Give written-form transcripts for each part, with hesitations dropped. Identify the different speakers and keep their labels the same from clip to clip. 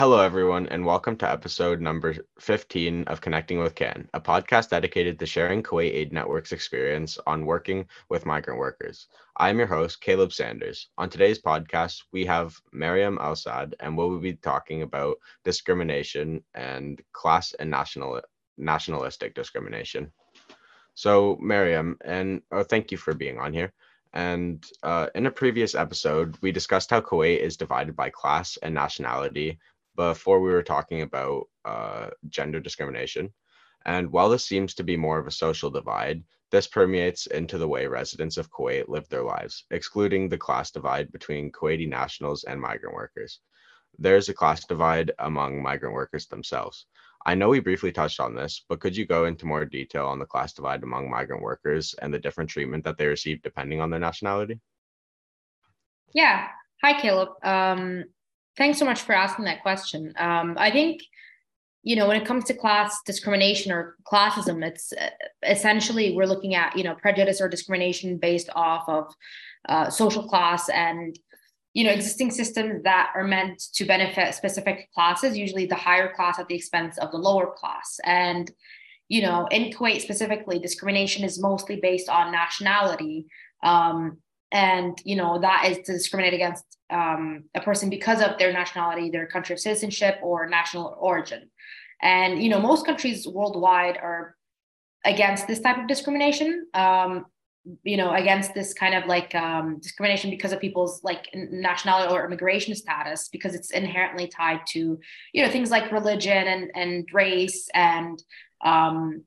Speaker 1: Hello, everyone, and welcome to episode number 15 of Connecting with Can, a podcast dedicated to sharing Kuwait Aid Network's experience on working with migrant workers. I'm your host, Caleb Sanders. On today's podcast, we have Mariam Al-Sad, and we'll be talking about discrimination and class and nationalistic discrimination. So, Mariam, thank you for being on here. And in a previous episode, we discussed how Kuwait is divided by class and nationality before we were talking about gender discrimination. And while this seems to be more of a social divide, this permeates into the way residents of Kuwait live their lives, excluding the class divide between Kuwaiti nationals and migrant workers. There's a class divide among migrant workers themselves. I know we briefly touched on this, but could you go into more detail on the class divide among migrant workers and the different treatment that they receive depending on their nationality?
Speaker 2: Yeah. Hi, Caleb. Thanks so much for asking that question. I think, when it comes to class discrimination or classism, it's essentially we're looking at, prejudice or discrimination based off of social class and, existing systems that are meant to benefit specific classes, usually the higher class at the expense of the lower class. And, in Kuwait specifically, discrimination is mostly based on nationality. And that is to discriminate against a person because of their nationality, their country of citizenship, or national origin. And most countries worldwide are against this type of discrimination. Against this kind of discrimination because of people's nationality or immigration status, because it's inherently tied to things like religion and race and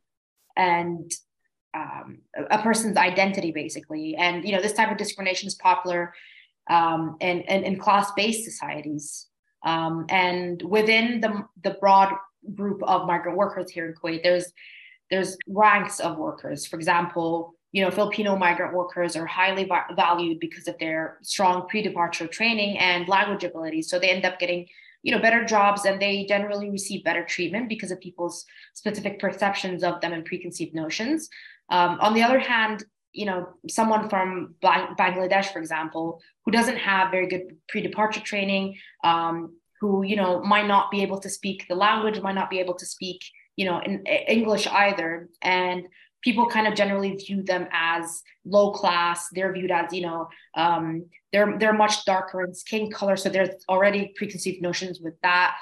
Speaker 2: a person's identity, basically. And this type of discrimination is popular in class-based societies. And within the broad group of migrant workers here in Kuwait, there's ranks of workers. For example, Filipino migrant workers are highly valued because of their strong pre-departure training and language abilities. So they end up getting better jobs, and they generally receive better treatment because of people's specific perceptions of them and preconceived notions. On the other hand, someone from Bangladesh, for example, who doesn't have very good pre-departure training, who, might not be able to speak the language, might not be able to speak, in English either. And people kind of generally view them as low class. They're viewed as, they're much darker in skin color. So there's already preconceived notions with that.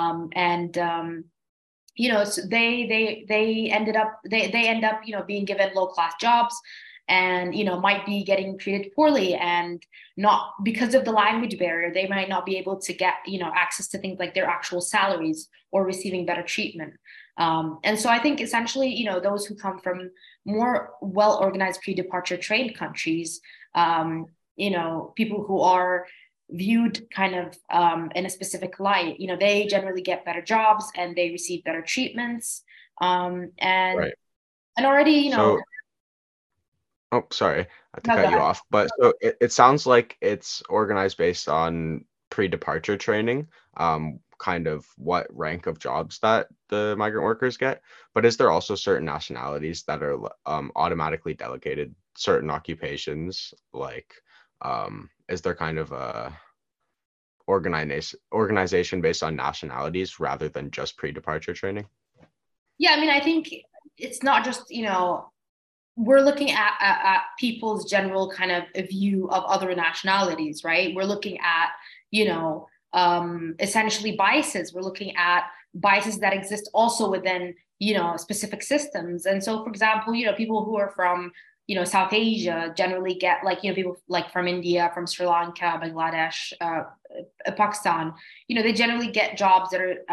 Speaker 2: So they end up being given low class jobs, and might be getting treated poorly, and not because of the language barrier. They might not be able to get access to things like their actual salaries or receiving better treatment. And so I think essentially those who come from more well organized pre-departure trained countries, people who are viewed kind of in a specific light, they generally get better jobs and they receive better treatments.
Speaker 1: Right.
Speaker 2: And already,
Speaker 1: So, oh, sorry to
Speaker 2: no, go
Speaker 1: cut you
Speaker 2: ahead.
Speaker 1: off, but so it sounds like it's organized based on pre-departure training, kind of what rank of jobs that the migrant workers get. But is there also certain nationalities that are automatically delegated certain occupations? Is there kind of a organization based on nationalities rather than just pre-departure training?
Speaker 2: Yeah, I mean, I think it's not just, we're looking at people's general kind of view of other nationalities, right? We're looking at, essentially biases. We're looking at biases that exist also within, specific systems. And so, for example, people who are from, South Asia generally get people like from India, from Sri Lanka, Bangladesh, Pakistan, they generally get jobs that are,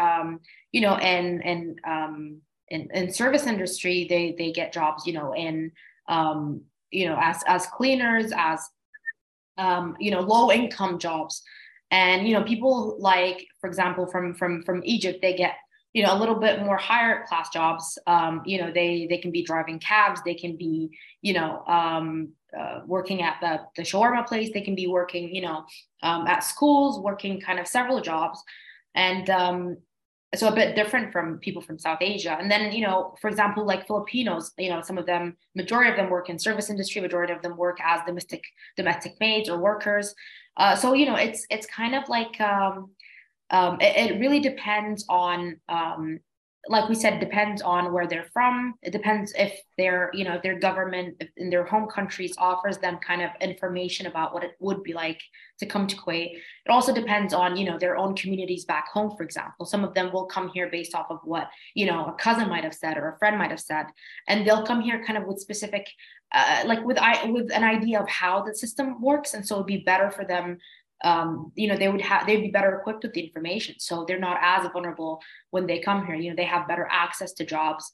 Speaker 2: in service industry. They get jobs, in as cleaners, as low income jobs. And people like, for example, from Egypt, they get a little bit more higher class jobs. They can be driving cabs, they can be working at the shawarma place, they can be working at schools, working kind of several jobs. And so a bit different from people from South Asia. And then, for example, like Filipinos, some of them, majority of them work in service industry, majority of them work as domestic maids or workers. So, it's kind of like, It really depends on, like we said, depends on where they're from. It depends if their, if their government in their home countries offers them kind of information about what it would be like to come to Kuwait. It also depends on, their own communities back home, for example. Some of them will come here based off of what, a cousin might have said or a friend might have said, and they'll come here kind of with specific, like with an idea of how the system works. And so it'd be better for them, they'd be better equipped with the information, so they're not as vulnerable when they come here. They have better access to jobs,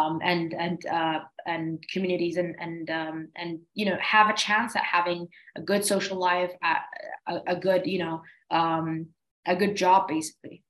Speaker 2: and communities, and have a chance at having a good social life, at a good a good job, basically.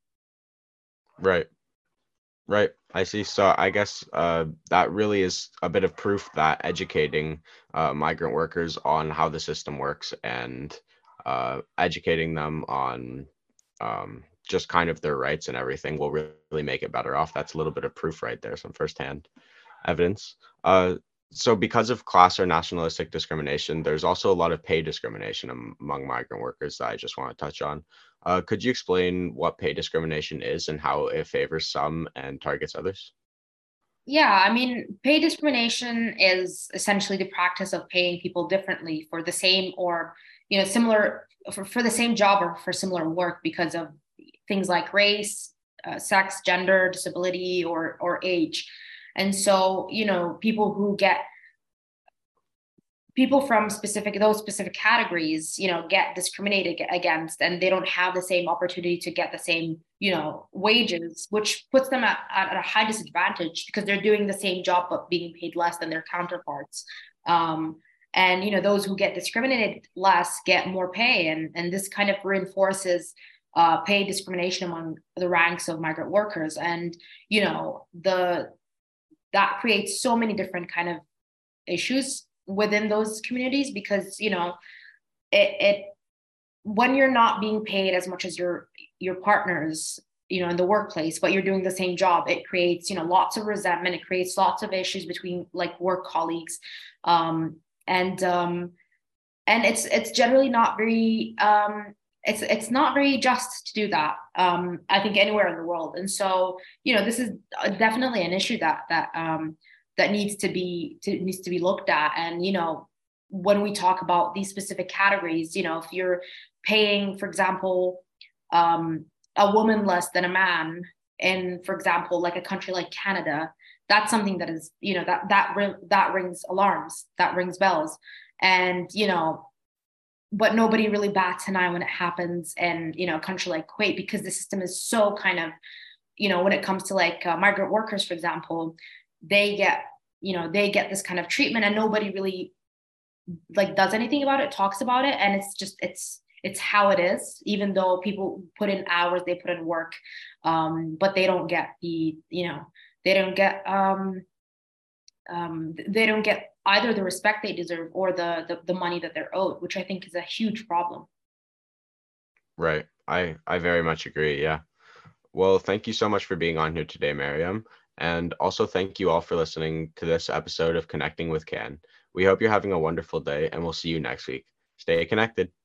Speaker 1: Right. I see. So I guess that really is a bit of proof that educating migrant workers on how the system works, and educating them on just kind of their rights and everything will really make it better off. That's a little bit of proof right there, some firsthand evidence. So because of class or nationalistic discrimination, there's also a lot of pay discrimination among migrant workers that I just want to touch on. Could you explain what pay discrimination is and how it favors some and targets others?
Speaker 2: Yeah, I mean, pay discrimination is essentially the practice of paying people differently for the same or, similar, for the same job or for similar work because of things like race, sex, gender, disability, or age. And so, people from those specific categories, get discriminated against, and they don't have the same opportunity to get the same, wages, which puts them at a high disadvantage because they're doing the same job but being paid less than their counterparts. And those who get discriminated less get more pay, and this kind of reinforces pay discrimination among the ranks of migrant workers. And that creates so many different kind of issues within those communities, because it when you're not being paid as much as your partners, in the workplace, but you're doing the same job, it creates lots of resentment. It creates lots of issues between like work colleagues, and it's generally not very it's not very just to do that, I think, anywhere in the world. And so this is definitely an issue that needs to be looked at. And when we talk about these specific categories, if you're paying, for example, a woman less than a man in, for example, like a country like Canada, that's something that is, that rings alarms, that rings bells. And but nobody really bats an eye when it happens in a country like Kuwait, because the system is so kind of, when it comes to like migrant workers, for example, they get this kind of treatment, and nobody really like does anything about it, talks about it. And it's how it is, even though people put in hours, they put in work, but they don't get they don't get either the respect they deserve or the money that they're owed, which I think is a huge problem.
Speaker 1: Right. I very much agree. Yeah. Well, thank you so much for being on here today, Mariam. And also thank you all for listening to this episode of Connecting with CAN. We hope you're having a wonderful day, and we'll see you next week. Stay connected.